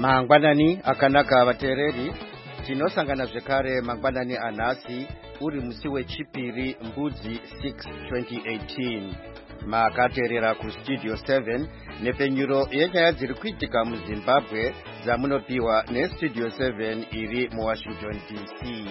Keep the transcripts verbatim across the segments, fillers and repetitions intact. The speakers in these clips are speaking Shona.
Mangwanani akanaka vatereri, tinosangana zvekare mangwanani anhasi uri musi wechipiri mbudzi six twenty eighteen. Makaterera kustudio seven nepenyuro yenyaya dziri kuitika muZimbabwe dzamunopiwa nestudio seven iri muWashington D C.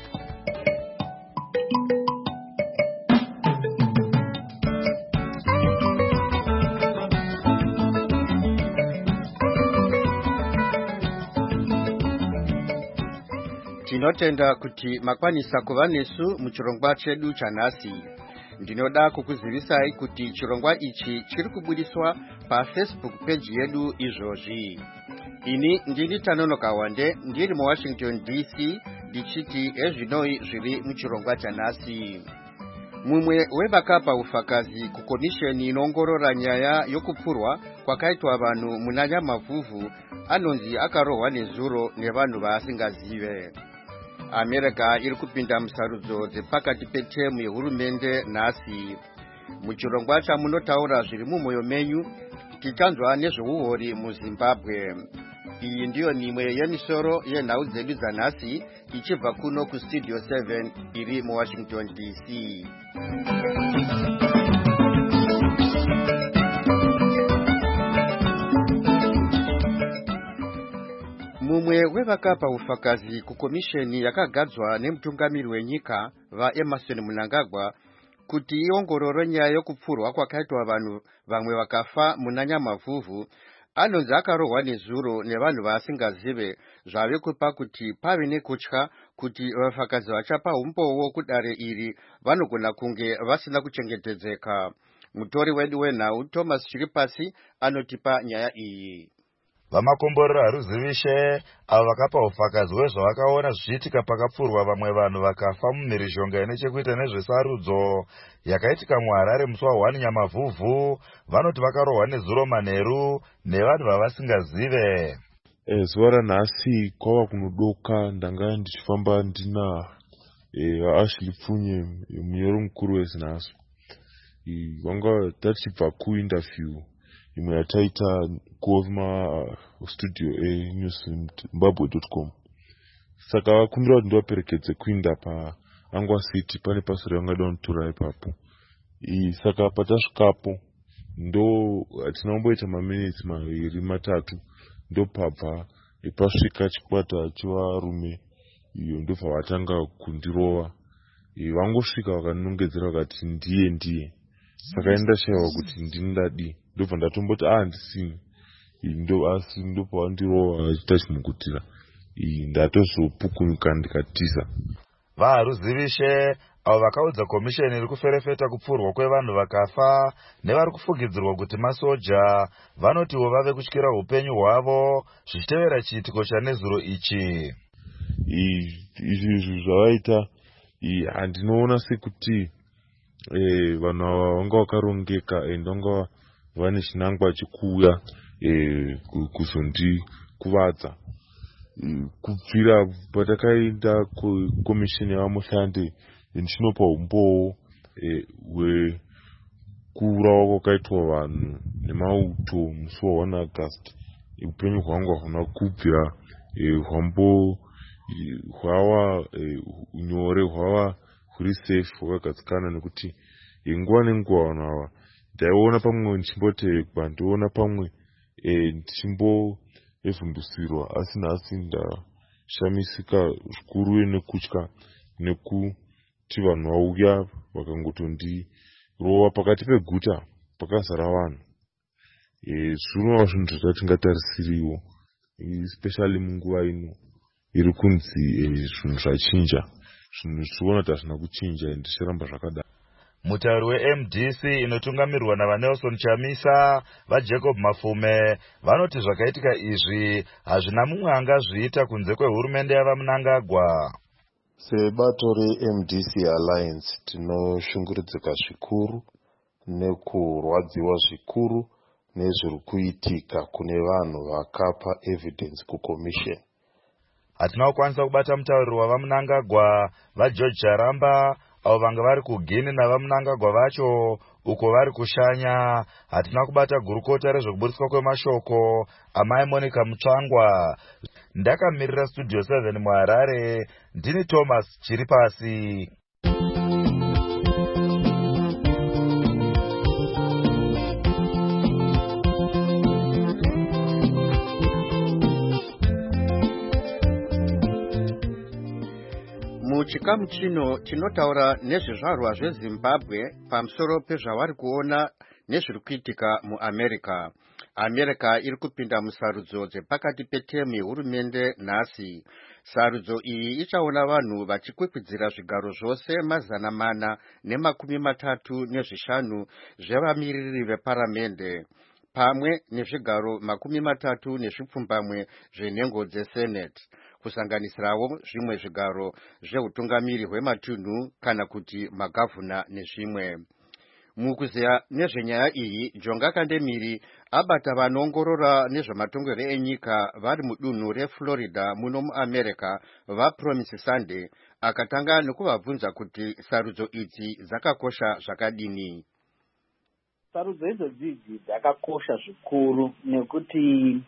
Tinotenda kuti makwanisa kuva nesu muchirongwa chedu chanhasi. Ndinoda kukuzivisai kuti chirongwa ichi chiri kubudiswa paFacebook page yedu izvozvi. Ini ndini Tanonoka Wande ndiri muWashington D C ndichiti ezvinoi zviri muchirongwa chanhasi. Mumwe wevakapa ufakazi kukomisheni inongorora nyaya yokupfurwa kwakaitwa vanhu munanyamavhuvhu anonzi akarohwa nezuro nevanhu vaasingazive. America iri kupinda musarudzo dzepakati petemu yehurumende nhasi. Muchirongwa chamunotaura zviri mumwoyo menyu, tichanzwa nezveuhori muZimbabwe. Iyi ndiyo mimwe yemisoro yenhau dzedu dzanhasi ichibva kuno kustudio seven iri muWashington D C. Mumwe wevakapa ufakazi kukomisheni yakagadzwa nemutungamiri wenyika vaEmerson Mnangagwa kuti iongorore nyaya yokupfurwa kwakaitwa vanhu vamwe vakafa munanyamavhuvhu anonzi akarohwa nezuro nevanhu vaasingazive zvave kupa kuti pave nekutya kuti vafakazi vachapa umbowo kudare iri vanogona kunge vasina kuchengetedzeka. Mutori wedu wenhau Thomas Chiripasi anotipa nyaya iyi. Vamakomborera haruzivishe avo vakapa ufakazi wezvavakaona zvichiitika pakapfurwa vamwe vanhu vakafa mumhirizhonga ine chekuita nezvesarudzo yakaitika muHarare musi wa1 Nyamavhuvhu vanoti vakarohwa nezuro manheru nevanhu vavasingazive. E, zuva ranhasi kwava kunodoka ndanga ndichifamba ndina e, Ashley Pfunye munyori mukuru wezinhasi. E, vanga tachibva kuinterview imwe yataita kuma uh, studio e news zimbabwe dot com. Saka vakumbira kuti ndivaperekedze kuinda paAngwa City pane pasori yangada kunitora ipapo. I saka patasvikapo ndo tinomboita maminitsi maviri matatu ndo pabva pasvika chikwata chevarume iyo ndo pavatanga kundirova. Vangosvika vakanongedzera vakati ndiye ndiye. Saka ndashayiwa kuti ndinodadi ndobva ndatomboti ah ndisini ndo asi ndo pavandirova vachita chimukutira ndatozopukunyuka ndikatiza. Vaharuzivishe avo vakaudza komisheni iri kuferefeta kupfurwa kwevanhu vakafa nevari kufugidzirwa kuti masoja vanotiwo vave kutyira upenyu hwavo zvichitevera chiitiko chanezuro ichi. Izvi zvavaita handinoona sekuti Eh, vanhu ava vanga vakarongeka ende vanga vane chinangwa chekuuya eh, kuzondikuvadza. Eh, kubvira patakaenda kukomisheni yavamuhlande ndichinopa umbowo eh, wekurawa kwakaitwa vanhu nemauto musi wa1 August. Eh, upenyu hwangu hahuna kubvira eh, hwambo eh, hwava eh, unyore hwava huri safe hwakagadzikana nekuti nguva nenguva vanhu ava ndaiona pamwe ndichimboteekwa ndiona pamwe e, ndichimbovhundusirwa asi nhasi ndashamisika zvikuru nekutya nekuti vanhu vauya vakangotondirova pakati peguta pakazara vanhu. E, zvinova zvinhu zvatingatarisiriwo especially munguva ino iri kunzi e, zvinhu zvachinja. Zvinhu zviona kuti hazvina kuchinja ende zvichiramba zvakadaro. Mutauri weM D C inotungamirwa navaNelson Chamisa vaJacob Mafume vanoti zvakaitika izvi hazvina mumwe angazviita kunze kwehurumende yavaMnangagwa. Sebato reM D C Alliance tinoshungurudzika zvikuru nekurwadziwa zvikuru nezviri kuitika kune vanhu vakapa evidence kukomisheni. Hatina kukwanisa kubata mutauriri wavaMnangagwa vaGeorge Charamba avo vanga vari kuGini navaMnangagwa vacho uko vari kushanya. Hatina kubata gurukota rezvekuburiswa kwemashoko amai Monica Mutsvangwa. Ndakamirira Studio seven muHarare, ndini Thomas Chiripasi. Muchikamu chino chinotaura nezvizvarwa zveZimbabwe pamusoro pezvavari kuona nezviri kuitika muAmerica. America iri kupinda musarudzo dzepakati petemu yehurumende nhasi. Sarudzo iyi ichaona vanhu vachikwikwidzira zvigaro zvose mazana mana nemakumi matatu nezvishanu zvevamiriri veparamende, pamwe nezvigaro makumi matatu nezvipfumbamwe zvenhengo dzesenate, kusanganisirawo zvimwe zvigaro zveutungamiri hwematunhu kana kuti magavhuna nezvimwe. Mukuziya nezvenyaya iyi, Jonga Kandemiri abata vanoongorora nezvematongerwo enyika vari mudunhu reFlorida muno muAmerica vaPromise Sunday, akatanga nekuvabvunza kuti sarudzo idzi dzakakosha zvakadini. Sarudzo idzodzi dzakakosha zvikuru nekuti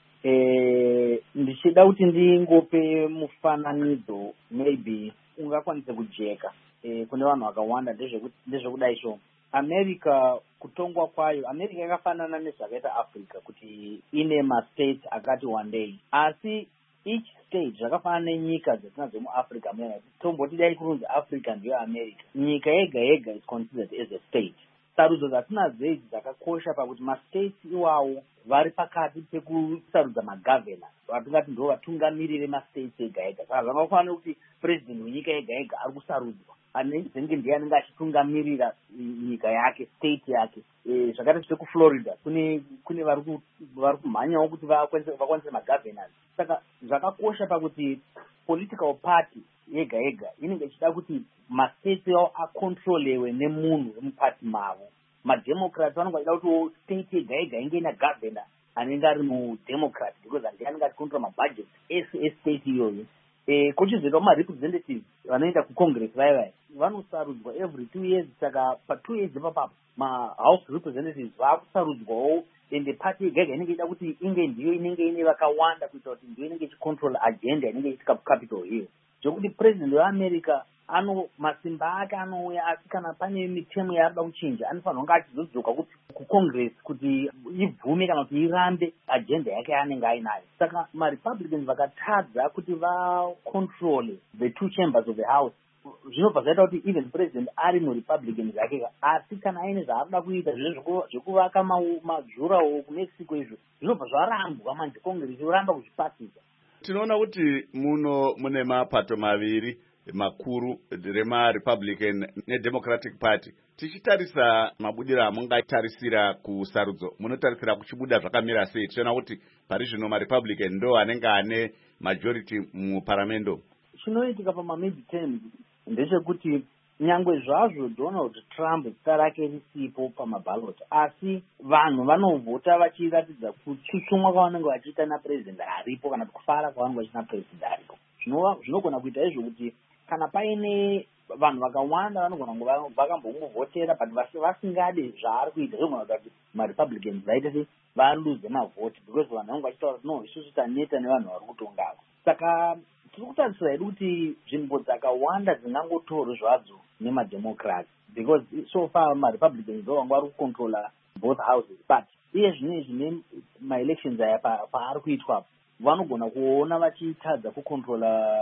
eh ndichida kuti ndingope mufananidzo maybe ungakwanisa kujeka eh kune vanhu vakawanda ndezvekuti ndezvekudai sho. America kutongwa kwayo, America yakafanana nezvakaita Africa kuti ine ma-state akati wandei, asi each state zvakafanana nenyika dzetinadzo muAfrica muna tomboti dai kurunzi Africa ndiyo America, nyika yega yega is considered as a state. Sarudzo dzatinadzo idzi dzakakosha pakuti ma-states iwawo vari pakati pekusarudza magavhena, vatingati ndo vatungamiriri ma-states ega ega. Saka zvakafanana kuti president wenyika yega yega ari kusarudzwa anenge ndiye anenge achitungamirira nyika yake, state yake. E, zvakaita sekuFlorida kune kune vari vari kumhanyawo kuti vakwanise magavhenors. Saka zvakakosha pakuti political party yega yega inenge ichida kuti ma-states yawo acontrolewe nemunhu wemupati mavo. MaDemocrats vanenge vachida kuti state yega yega inge ina governor anenge ari mudemocrat, because ndiye anenge achicontrola mabudget ese estate iyoyo. Eh kuchizoita ma-representatives vanoenda kucongress vai vai vanosarudzwa every two years. Saka pa two years ipapapo ma-house representatives vakusarudzwawo, ende party yega yega inenge ichida kuti inge ndiyo inenge ine vakawanda kuita kuti ndiyo inenge ichicontrol agenda inenge ichitika kuCapitol Hill. Zvokuti president weAmerica ano masimba ake anouya, asi kana pane mitemo yaarida kuchinja anofanira kunge achizodzoka kuti kucongress kuti ibvume kana kuti irambe agenda yake yaanenge ainayo. Saka ma-Republicans vakatadza kuti vacontrol the two chambers of the house, zvinobva zvaita kuti even president ari muRepublican zvake, asi kana aine zvaarida kuita zviro zvekuvaka majurawo kuMexico izvo zvinobva zvarambwa manje, congress yoramba kuzvipasisa. Tinoona kuti muno mune mapato maviri makuru remaRepublican neDemocratic Party. Tichitarisa mabudiro amungatarisira kusarudzo, munotarisira kuchibuda zvakamira sei? Tichiona kuti pari zvino maRepublican ndo anenge ane majority muparamendo. Chinoitika pamamidterms ndechekuti nyangwe zvazvo Donald Trump zita rake risipo pamaballot, asi vanhu vanovhota vachiratidza kutsutsumwa kwavanenge vachiita napresident aripo kana kufara kwavanenge vachiita napresident aripo. Zvinogona kuita izvo kuti kana paine vanhu vakawanda vanogona kunge vakambomuvhotera but vasingade zvaari kuita, zvinogona kuti maRepublicans vaite se valuze mavhoti because vanhu vanenge vachitaura kuti no, isusu taneta nevanhu vari kutongava. Saka tiri kutarisira hedu kuti nzvimbo dzakawanda dzingangotorwe zvadzo nemaDemocrats because so far maRepublicans ndo vanga vari kucontrola both houses, but iye zvine zvine ma-elections aya paari kuitwa vanogona kuona vachitadza kucontrola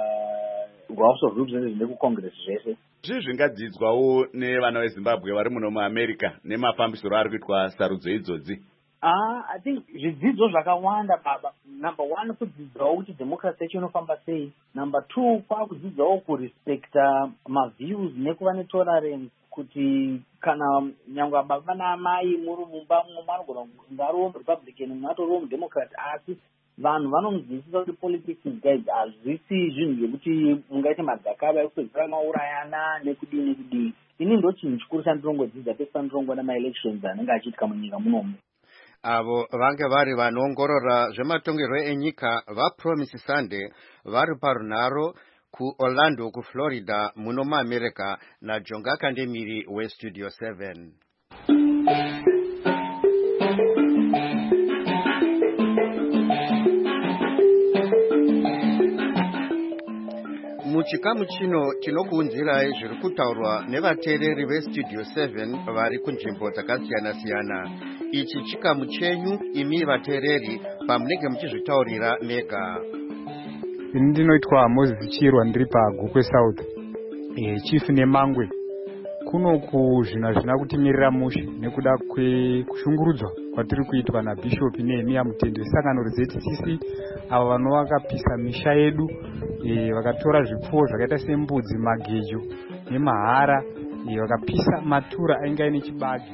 House of Representatives nekuCongress zvese. Zvii zvingadzidzwawo nevana veZimbabwe vari muno muAmerica nemafambisiro ari kuitwa sarudzo idzodzi? Ah, I think zvidzidzo zvakawanda baba. Number one, kudzidzwawo kuti democracy yacho inofamba sei. Number two, kwakudzidzwawo kurespecta ma-views nekuva netolerance, kuti kana nyangwe baba naamai muri mumba munogona kunge ariwo Republican mumwe atoriwo muDemocrat, asi vanhu vanonzwisisa kuti politics guys hazvisi zvinhu zvekuti mungaite madzakaba ekupedzisira maurayana nekudii nekudii. Ini ndo chinhu chikuru chandirongodzidza pesa ndirongoona ma-elections anenge achiitika munyika munomu. Avo vange vari vanoongorora zvematongerwo enyika vaPromise Sunday vari parunharo kuOrlando kuFlorida muno muAmerica naJonga Kandemiri weStudio seven. muchikamu chino tinokuunzirai zviri kutaurwa nevateereri vestudio seven vari kunzvimbo dzakasiyana-siyana. Ichi chikamu chenyu imi vateereri pamunenge muchizvitaurira mega. Ini ndinoitwa Moses Chirwa ndiri paGukwe South. E, chief nemangwe kunoku zvinhu hazvina kutimirira mushe nekuda kwekushungurudzwa kwatiri kuitwa naBishop Nehemiah Mutende wesangano reZ C C, avo vanova vakapisa misha yedu, e, vakatora zvipfuwo zvakaita sembudzi, magejo nemahara, e, vakapisa matura ainge aine chibage.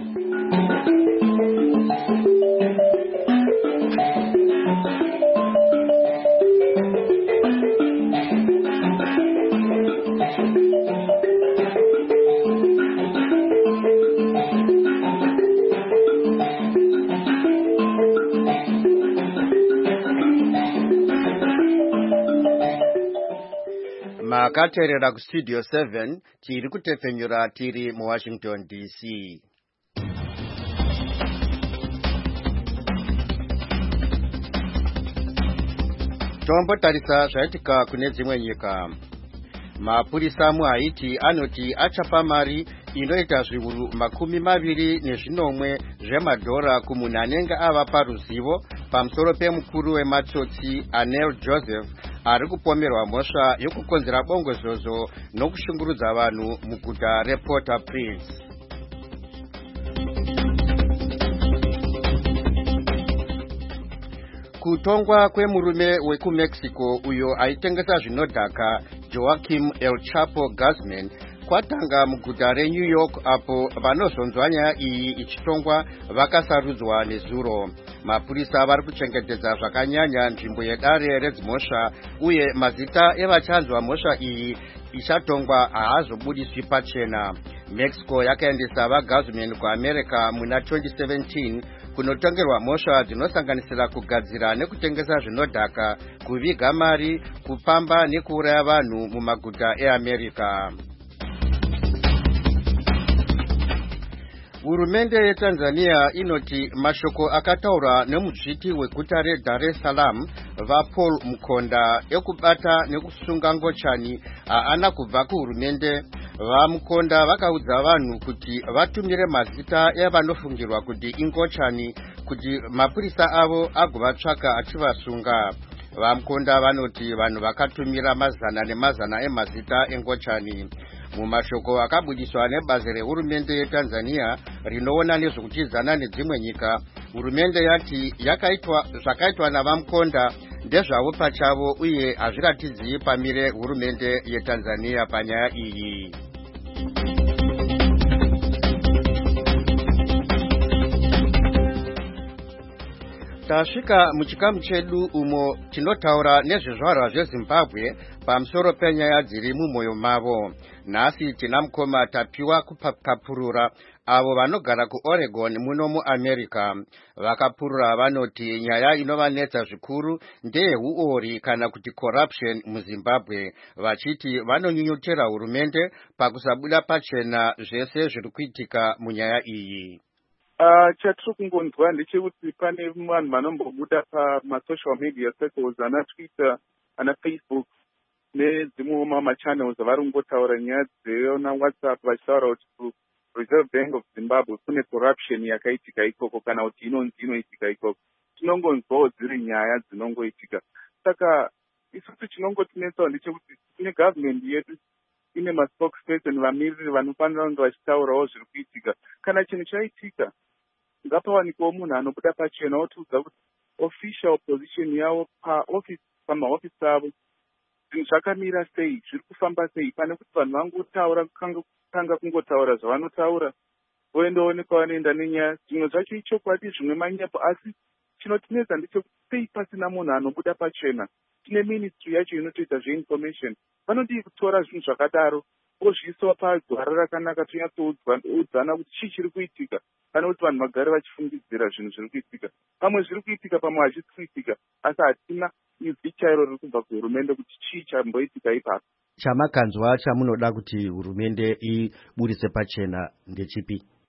Makateerera kustudio seven tiri kutefenyura tiri muWashington D C. Tombotarisa zvaitika kune dzimwe nyika. Mapurisa muHaiti anoti achapa mari inoita zviuru makumi maviri nezvinomwe zvemadhora kumunhu anenge ava paruzivo pamusoro pemukuru wematsotsi Anel Joseph ari kupomerwa mhosva yokukonzera bongozozo nokushungurudza vanhu muguta rePort-au-Prince. Kutongwa kwemurume wekuMexico uyo aitengesa zvinodhaka Joaquim El Chapo Guzman kwatanga muguta reNew York, apo vanozonzwa nyaya iyi ichitongwa vakasarudzwa nezuro. Mapurisa vari kuchengetedza zvakanyanya nzvimbo yedare redzimhosva, uye mazita evachanzwa mhosva iyi ichatongwa haazobudiswi pachena. Mexico yakaendesa vaGuzman kuAmerica muna twenty seventeen kunotongerwa mhosva dzinosanganisira kugadzira nekutengesa zvinodhaka, kuviga mari, kupamba nekuuraya vanhu mumaguta eAmerica. Hurumende yeTanzania inoti mashoko akataurwa nemudzviti weguta reDar es Salaam vaPaul Mukonda ekubata nekusunga ngochani haana kubva kuhurumende. VaMukonda vakaudza vanhu kuti vatumire mazita evanofungirwa kuti ingochani kuti mapurisa avo agovatsvaka achivasunga. VaMukonda vanoti vanhu vakatumira mazana nemazana emazita engochani. Mumashoko akabudiswa nebazi rehurumende yeTanzania rinoona nezvokutidzana nedzimwe nyika, hurumende yati yakaitwa zvakaitwa navaMukonda ndezvavo pachavo uye hazviratidzi pamire hurumende yeTanzania panyaya iyi. Tasvika muchikamu chedu umo tinotaura nezvezvarwa zveZimbabwe pamusoro penyaya dziri mumwoyo mavo. Nhasi tina mukoma tapiwa kupapurura avo vanogara kuOregon muno muAmerica. Vakapurura vanoti nyaya inovanetsa zvikuru ndeyehuori kana kuti corruption muZimbabwe, vachiti vanonyunyutira hurumende pakusabuda pachena zvese zviri kuitika munyaya iyi. Uh, chatiri kungonzwa ndechekuti pane vanhu vanombobuda pamasocial media circles ana Twitter, ana Facebook nedzimwewo mamachannels avari kungotaura nyaya dzeona WhatsApp vachitaura kuti Reserve Bank of Zimbabwe kune corruption yakaitika ikoko kana kuti inonzi inoitika ikoko. Tinongonzwawo dziri nyaya dzinongoitika. Saka isusu chinongotinetsawo ndechekuti kune government yedu ine maspokesperson vamiriri vanofanira kunge vachitaurawo zviri kuitika. Kana chinhu chaitika ngapawanikwawo munhu anobuda pachena otiudza kuti official position yavo paoffice pamahofisi avo zvinhu zvakamira sei, zviri kufamba sei, pane kuti vanhu vangotaura kanga kungotaura zvavanotaura voendaonekwa vanoenda nenyaya. Zvimwe zvacho ichokwadi, zvimwe manyepo, asi chinotinetsa ndechekuti sei pasina munhu anobuda pachena. Tine ministry yacho inotoita zveinformation, vanodii kutora zvinhu zvakadaro ozviiswa pagwara rakanaka tonyatsoudzana kuti chii chiri kuitika, pane kuti vanhu vagare vachifungidzira zvinhu zviri kuitika. Pamwe zviri kuitika, pamwe hazvisi kuitika, asi hatina izwi chairo riri kubva kuhurumende kuti chii chamboitika ipapo. Chamakanzwa chamunoda kuti hurumende ibudise pachena ndechipi?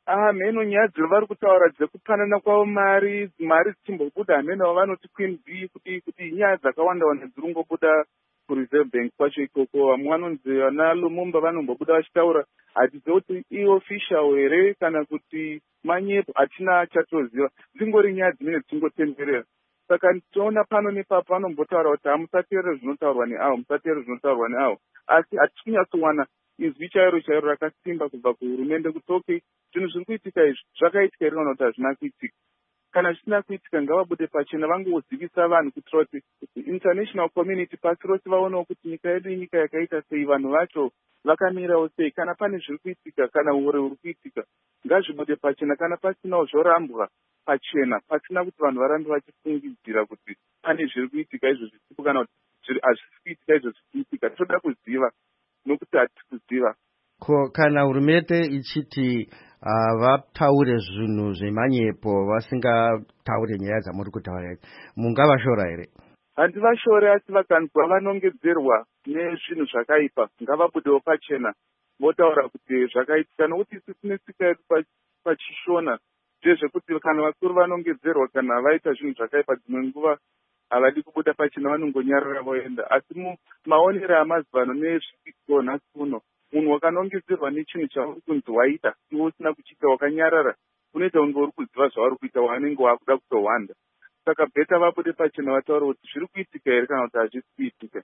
ah mheno nyaya dzavari kutaura dzekupanana kwavo mari mari dzichimbobuda hameno vanoti Queen B kuti kuti nyaya dzakawanda wanda dziri kungobuda kureserve bank kwacho ikoko. Vamwe vanonzi vana Lumumba vanombobuda vachitaura hatizivi kuti iofficial here kana kuti manyepo, hatina chatoziva, dzingori nyaya dzimene dzingotenderera. Saka tiona pano nepapo vanombotaura kuti hamusateerere zvinotaurwa neavo, musateerere zvinotaurwa neavo, asi hatisi kunyatsowana izwi chairo chairo rakasimba kubva kuhurumende kuti okay, zvinhu zviri kuitika izvi zvakaitika here kana kuti hazvina kuitika. Kana zvisina kuitika ngavabude pachena vangozivisa vanhu kuitira kuti international community pasi rose vaonawo kuti nyika yedu inyika yakaita sei, vanhu vacho vakamirawo sei. Kana pane zviri kuitika kana uore huri kuitika ngazvibude pachena, kana pasinawo zvorambwa pachena, pasina kuti vanhu varambe vachifungidzira kuti pane zviri kuitika izvo zvisipo kana kuti hazvisi kuitika izvo zviri kuitika. Toda kuziva nokuti hatisi kuziva. Ko kana hurumende ichiti uh, vataure zvinhu zvemanyepo vasingataure nyaya dzamuri kutaura, mungavashora here? Handivashore, asi vakanzwa vanongedzerwa nezvinhu zvakaipa ngavabudewo pachena votaura kuti zvakaitika, nokuti isi tine tsika yedu pachishona ndezvekuti kana vakuru vanongedzerwa kana vaita zvinhu zvakaipa dzimwe nguva havadi kubuda pachena, vanongonyarara voenda. Asi maonero amazivano nezviitiko nhasi uno, munhu wakanongedzerwa nechinhu chauri kunzi waita iwe usina kuchiita wakanyarara, unoita kunge uri kuziva zvavari kuita wanenge wakuda kutohwanda. Saka bheta vabude pachena vataura kuti zviri kuitika here kana kuti hazvisi kuitika.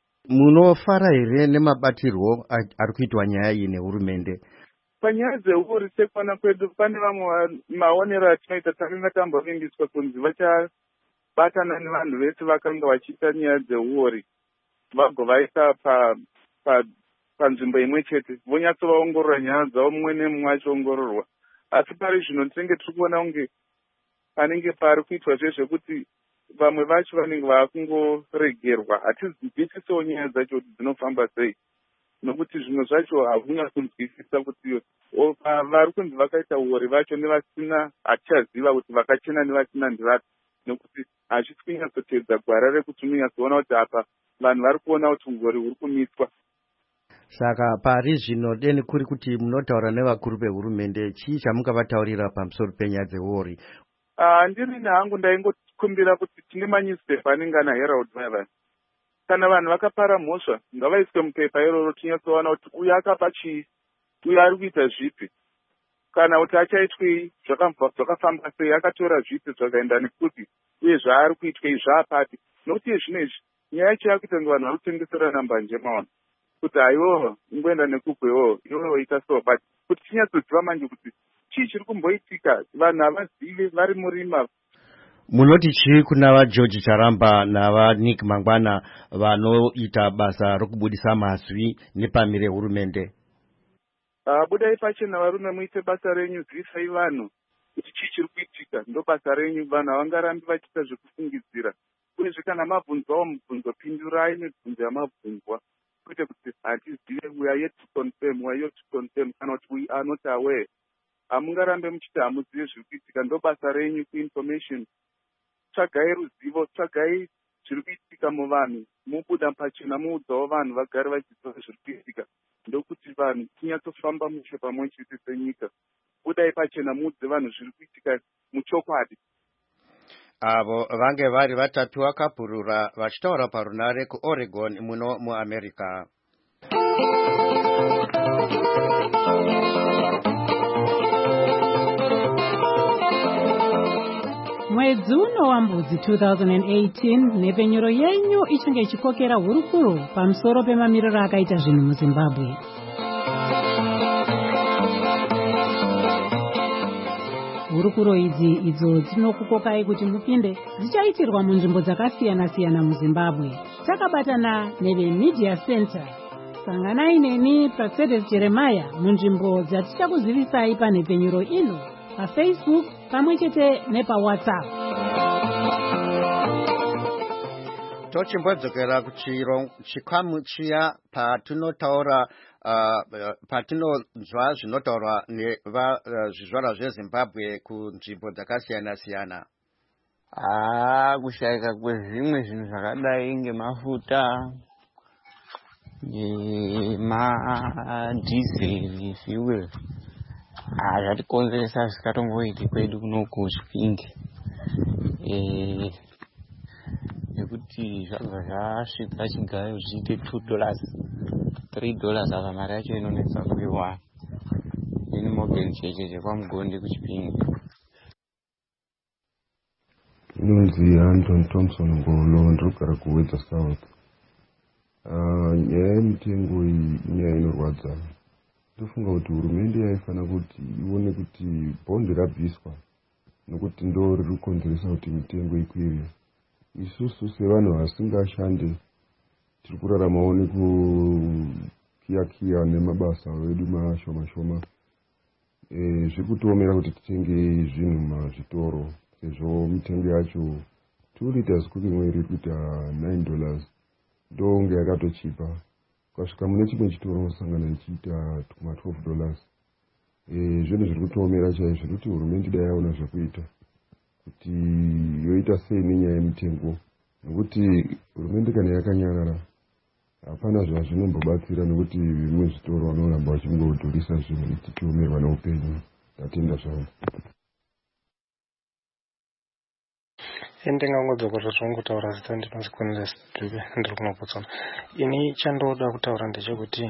Munofara here nemabatirwo ari kuitwa nyaya iyi nehurumende? Panyaya dzeuri sekwana kwedu pane vamwe maonero atinoita takanga tambovimbiswa kunzi vachabatana nevanhu vese vakanga vachiita nyaya dzeuori vagovaisa pa pa panzvimbo imwe chete, vonyatsovaongorora nyaya dzavo mumwe nemumwe achiongororwa. Asi pari zvino tinenge tiri kuona kunge panenge pari kuitwa zvezvekuti vamwe vacho vanenge vakungoregerwa. Hatizwisisiwo nyaya dzacho kuti dzinofamba sei, nokuti zvimwe zvacho hakunyakunzwisisa kuti vari kunzi vakaita uori vacho nevasina hatichaziva kuti vakachena nevasina ndivapi, nokuti hazvisi kunyatsoteedza gwara rekuti unyatsoona kuti apa vanhu vari kuona kuti ungori huri kumiswa. Saka pari zvino deni kuri kuti munotaura nevakuru vehurumende, chii chamungavataurira pamusoro penyaya dzeuori? Handirini hangu ndaingokumbira kuti tine manewspaper anenge ana Herald Bible. Kana vanhu vakapara mhosva ngavaiswe mupepa iroro tinyatsoona kuti uyu akapa chii, uyu ari kuita zvipi, kana kuti achaitwei, zvakafamba sei, akatora zvipi zvakaenda nekupi, uye zvaari kuitwa izvaapati. Nokuti zvino izvi nyaya yacho yakuita kunge vanhu vari kutengeserana mbanje maona kuti aiwowo ingoenda nekubwewo iwowo ita so, but kuti tinyatsoziva manje kuti chii chiri kumboitika, vanhu havazivi, vari murima. Munoti chii kuna vaGeorge Charamba navaNick Mangwana vanoita basa rokubudisa mazwi nepamire hurumende? Uh, budai pachena varume, muite basa renyu, zivisai vanhu kuti chii chiri kuitika, ndo basa renyu. Vanhu havangarambi vachiita zvekufungidzira, uyezve kana mabvunzwawo mubvunzo pindurai mibvunzo yamabvunzwa, kwete kuti hatizive, we are yet to confirm, we are yet to confirm, kana kuti we are not aware. Hamungarambe muchiti hamuzive zviri kuitika, ndo basa renyu kuinformation. Tsvagai ruzivo, tsvagai zviri kuitika muvanhu, mubuda pachena muudzawo vanhu vagare vachiziva zviri kuitika, ndokuti vanhu tinyatsofamba mushe pamwe chete senyika. Budai pachena muudze vanhu zviri kuitika muchokwadi. Avo vange vari vatatu vakapurura vachitaura parunare kuOregon muno muAmerica. Mwedzi uno wambudzi two thousand eighteen, nhepfenyuro yenyu ichinge ichikokera hurukuro pamusoro pemamiriro akaita zvinhu muZimbabwe. Hurukuro idzi idzo dzinokukokai kuti mupinde dzichaitirwa munzvimbo dzakasiyana-siyana muZimbabwe. Takabatana neveMedia Center. Sanganai neni Praxedes Jeremiah munzvimbo dzatichakuzivisai panhepfenyuro ino paFacebook pamwe chete nepaWhatsApp. Tochimbodzokera kuchikamu chiya patinotaura uh, patinonzwa zvinotaurwa nezvizvarwa uh, zveZimbabwe kunzvimbo dzakasiyana-siyana. Ah, kushayika kwezvimwe zvinhu zvakadai ngemafuta, madhizeli, fuel, ah zvatikonzeresa zvisikatongoiti kwedu kunoku Chipinge eh nekuti zvabva zvasvika chigayo zviite two dollars three dollars apa mari yacho inonetsa kuiwana ini mobile cheche chekwamugonde kuChipinge. Inonzi Anton Thompson Ngolo ndinogara kuWedza South. Nyaya yemitengo iyi inyaya inorwadza. Ndofunga kuti hurumende yaifana kuti ione kuti bhondi rabviswa nokuti ndo riri kukonzeresa kuti mitengo ikwire. Isusu sevanhu vasingashande tiri kuraramawo nekukiyakiya nemabasa edu mashoma shoma. E, zviri kutiomera kuti titenge zvinhu muzvitoro sezvo mitengo yacho two liters cooking oil iri kuita nine dollars ndonge yakatochipa. Ukasvika mune chimwe chitoro unosangana ichiita kuma twelve dollars. E, zvinhu zviri kutiomera chaizvo kuti hurumende dai yaona zvekuita kuti yoita sei nenyaya yemitengo, nekuti hurumende kana yakanyarara hapana zvazvinombobatsira nekuti vimwe zvitoro vanoramba vachingodhurisa zvinhu tichiomerwa neupenyu. Ndatenda zvangu. Ndingangodzoka zvongotaura zita ndinozikwanisa Dube ndiri kunopotsona. Ini chandoda kutaura ndechekuti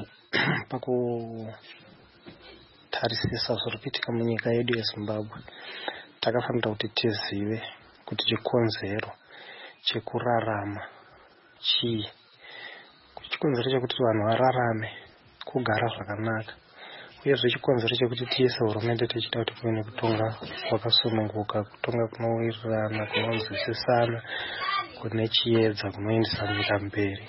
pakutarisisa zviri kuitika munyika yedu yeZimbabwe takafanira kuti tizive kuti chikonzero chekurarama chii. Chikonzero chekuti vanhu vararame kugara zvakanaka, uyezve chikonzero chekuti tiise hurumende tichida kuti kuve nekutonga kwakasununguka, kutonga kunowirirana, kunonzwisisana, kune chiedza, kunoendesa nyika mberi.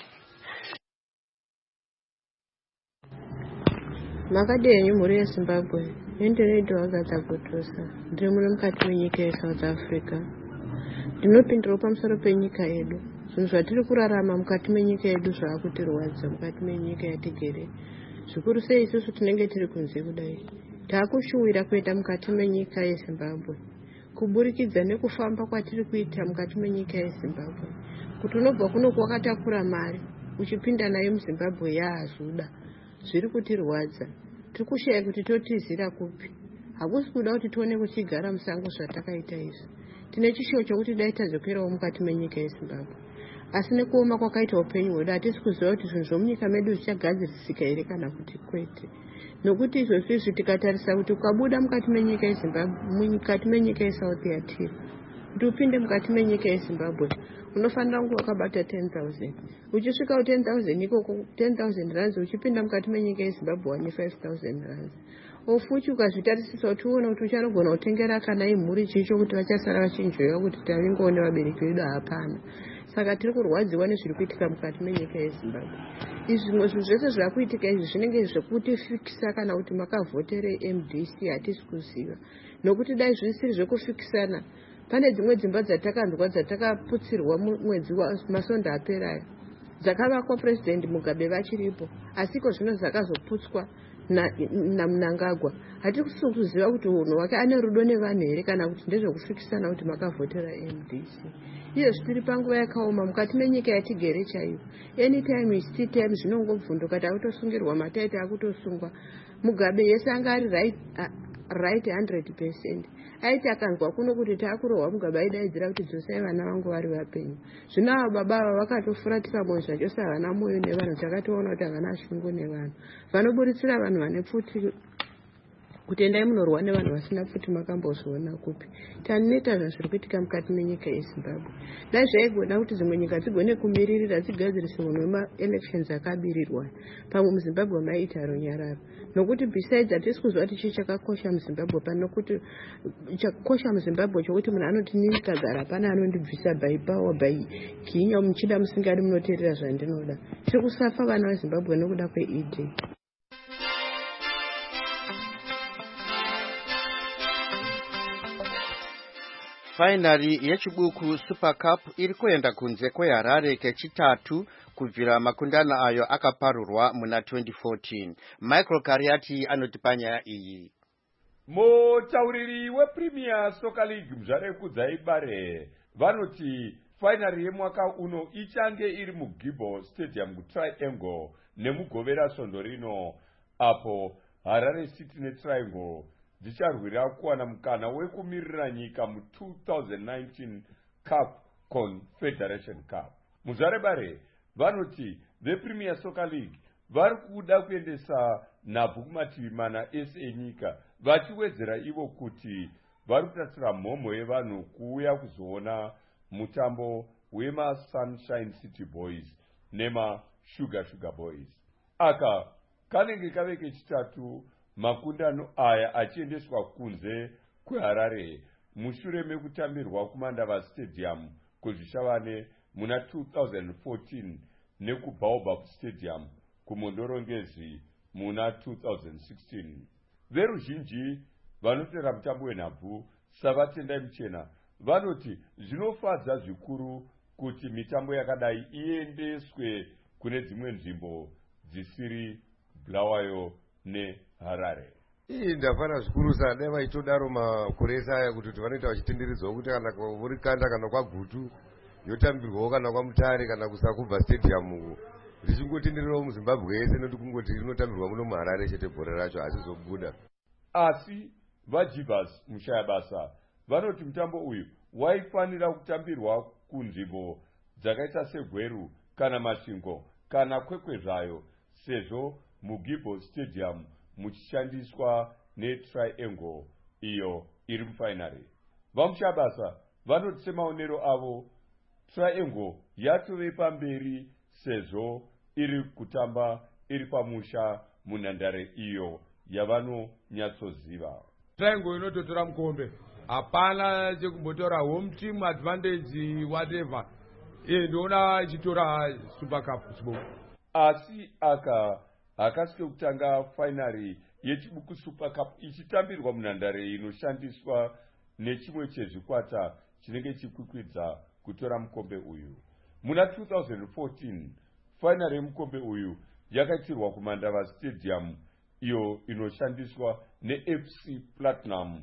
Makadini mhuri yeZimbabwe ndinoitwa kutosa ndiri muri mukati menyika yeSouth Africa. Ndinopindirawo pamusoro penyika yedu, zvinhu zvatiri kurarama mukati menyika yedu zvaakutirwadza mukati menyika yatigere. Zvikuru sei isusu tinenge tiri kunze kudai taakushuwira kuenda mukati menyika yeZimbabwe kuburikidza nekufamba kwatiri kuita mukati menyika yeZimbabwe, kuti unobva kuno kwakatakura mari uchipinda nayo muZimbabwe yaazuda. Zviri kutirwadza, tiri kushaya kuti totizira kupi. Hakusi kuda kuti tione kuchigara musango zvatakaita izvi. Tine chishuwo chokuti dai tazokwerawo mukati menyika yeZimbabwe, asi nekuoma kwakaita upenyu hwedu hatisi kuziva kuti zvinhu zvomunyika medu zvichagadzirisika here kana kuti kwete. Nokuti izvozvo izvi tikatarisa kuti ukabuda mukati menyika yeZimbabwe, mukati menyika yeSouth yatiri, kuti upinde mukati menyika yeZimbabwe unofanira kunge wakabata ten thousand. Uchisvika ten thousand ikoko ten thousand rands, uchipinda mukati menyika yeZimbabwe wane five thousand rands. Ofuchi ukazvitarisisa kuti uone kuti uchanogona kutengera kana imhuri chicho kuti vachasara vachinjoiwa kuti tavingoone vabereki vedu hapana. Saka tiri kurwadziwa nezviri kuitika mukati menyika yeZimbabwe. Izvi zvimwe zvinhu zvese zviri kuitika izvi zvinenge zvekutifikisa kana kuti makavhotere M D C hatisi kuziva. Nokuti dai zvisiri zvekufikisana, pane dzimwe dzimba dzatakanzwa dzatakaputsirwa mwedzi masonda aperayo dzakavakwa President Mugabe vachiripo, asiko zvino dzakazoputswa naMnangagwa. Hatisi kuziva kuti munhu wake ane rudo nevanhu here kana kuti ndezvekufikisana kuti makavhotera M D C. Iyo zvitiri panguva yakaoma mukati menyika yatigere chaiyo. Anytime is tea time, zvinongobvunduka taakutosungirwa mataiti akutosungwa. Mugabe yese anga ari right, uh, right one hundred percent. Aiti akanzwa kuno kuti taakurohwa Mugabe aidaidzira kuti dzosai vana vangu vari vapenyu. Zvino ava baba ava vakatofuratika moyo zvachose havana moyo nevanhu, takatoona kuti havana shungu nevanhu. Vanoburitsira vanhu vane pfuti kuti endai munorwa nevanhu vasina pfuti makambozviona kupi. Taneta zvazviri kuitika mukati menyika yeZimbabwe. Dai zvaigona kuti dzimwe nyika dzigone kumiririra dzigadzirise munhu wema-elections akabirirwa, pamwe muZimbabwe maiita runyararo. Nokuti besides hatisi kuziva kuti chii chakakosha muZimbabwe pano, nokuti chakakosha muZimbabwe chokuti munhu anoti nini kagara pana anondibvisa by power by kinya, muchida musingadi munoteerera zvandinoda. Tiri kusafa vana veZimbabwe nokuda kwe-E D. Finali yechibuku Super Cup iri kuenda kunze kweHarare kechitatu kubvira makundano ayo akaparurwa muna twenty fourteen. Michael Kariati anotipanya iyi. Mutauriri wePremier Soccer League Mzvarekudzai Bare vanoti finali yemwaka uno ichange iri muGibo Stadium kuTriangle nemugovera Sondorino, apo Harare City neTriangle dzicharwira kuwana mukana wekumirira nyika mu two thousand nineteen CAF Confederation Cup. Muzvarebare vanoti the Premier Soccer League vari kuda kuendesa nhabvu kumativi mana ese enyika, vachiwedzera ivo kuti vari kutarisira mhomho yevanhu kuuya kuzoona mutambo wema Sunshine City Boys nema Sugar Sugar Boys. Aka kanenge kave kechitatu makundano aya achiendeswa kunze kweHarare mushure mekutambirwa kuMandava Stadium kuzvishavane muna two thousand fourteen nekuBaobab Stadium kumondorongezi muna two thousand sixteen. Veruzhinji vanotera mutambo wenhabvu savatendai muchena vanoti zvinofadza zvikuru kuti mitambo yakadai iendeswe kune dzimwe nzvimbo dzisiri Bulawayo neHarare. Ii ndafana zvikuru sana dai vaitodaro makore ese aya kuti vanoita vachitenderidzwa kuti kana kuri Kanda kana kwaGutu yotambirwawo kana kwaMutare kana kuSakubva Stadium richingotendererawo muZimbabwe yese nekuti kungoti rinotambirwa muno muHarare chete bhora racho asizobuda. Asi vaJivas mushayabasa vanoti mutambo uyu waifanira kutambirwa kunzvimbo dzakaita seGweru kana Masvingo kana Kwekwe zvayo, sezvo muGibo Stadium muchishandiswa neTriangle iyo iri mufainari. Vamushabasa vanoti semaonero avo Triangle yatove pamberi sezvo iri kutamba iri pamusha munhandare iyo yavanonyatsoziva. Triangle inototora mukombe, hapana chekumbotora home team advantage whatever. Eh, ndoona ichitora Super Cup chiboku. Asi aka akasike kutanga finari yechibuku Super Cup ichitambirwa munhandare inoshandiswa nechimwe chezvikwata chinenge chikwikwidza kutora mukombe uyu. Muna two thousand fourteen finari yemukombe uyu yakaitirwa kuMandava Stadium iyo inoshandiswa neF C Platinum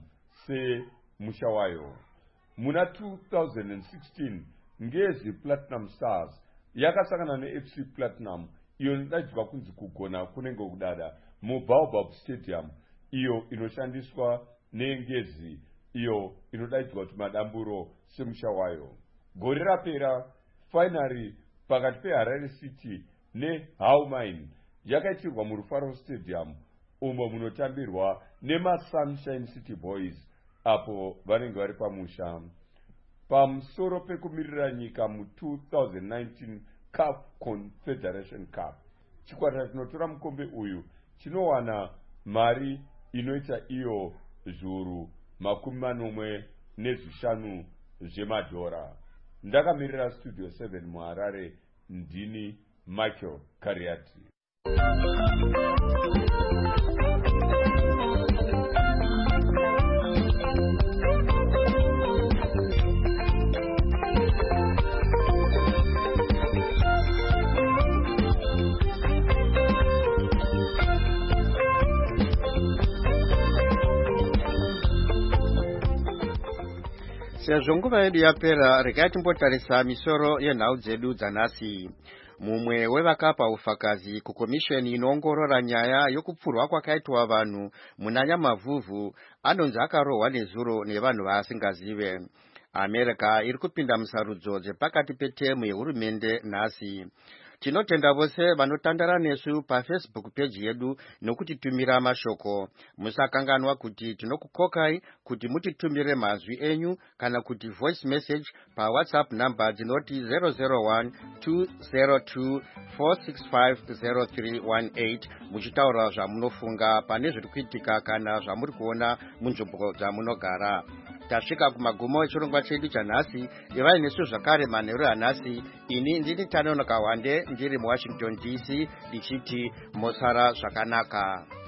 semusha wayo. Muna two thousand sixteen Ngezi Platinum Stars yakasangana neF C Platinum iyo inodaidzwa kunzi kugona kunenge kudada muBaobab Stadium iyo inoshandiswa neNgezi iyo inodaidzwa kuti madamburo semusha wayo. Gore rapera finari pakati peHarare City neHaumain yakaitirwa muRufaro Stadium umo munotambirwa nema Sunshine City Boys apo vanenge vari pamusha. Pamusoro pekumirira nyika mu two thousand nineteen CAF Confederation Cup, chikwata chinotora mukombe uyu chinowana mari inoita iyo zviuru makumi manomwe nezvishanu zvemadhora. Ndakamirira Studio seven muHarare, ndini Michael Kariati. Sezvo nguva yedu yapera, regai timbotarisa misoro yenhau dzedu dzanhasi. Mumwe wevakapa ufakazi kukomisheni inoongorora nyaya yokupfurwa kwakaitwa vanhu muna Nyamavhuvhu anonzi akarohwa nezuro nevanhu vaasingazive. America iri kupinda musarudzo dzepakati petemu yehurumende nhasi. Tinotenda vose vanotandara nesu paFacebook page yedu nokutitumira mashoko. Musakanganwa kuti tinokukokai kuti mutitumire mazwi enyu kana kuti voice message pa WhatsApp number dzinoti zero zero one two zero two four six five zero three one eight muchitaura zvamunofunga pane zviri kuitika kana zvamuri kuona munzvimbo dzamunogara. Tasvika kumagumo echirongwa chedu chanhasi. Ivai nesu zvakare manheru anhasi. Ini ndini Tanonoka Wande ndiri muWashington D C ndichiti mosara zvakanaka.